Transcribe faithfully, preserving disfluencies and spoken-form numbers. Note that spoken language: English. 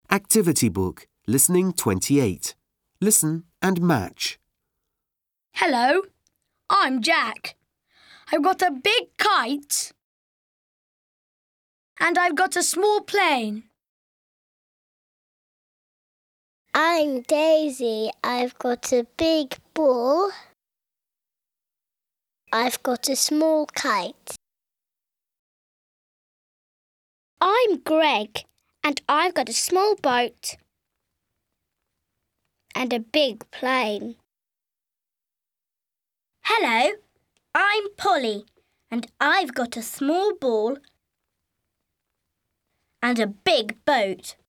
Activity book, listening twenty-eight. Listen and match. Hello, I'm Jack. I've got a big kite and I've got a small plane. I'm Daisy. I've got a big ball. I've got a small kite. I'm Greg, and I've got a small boat and a big plane. Hello, I'm Polly, and I've got a small ball and a big boat.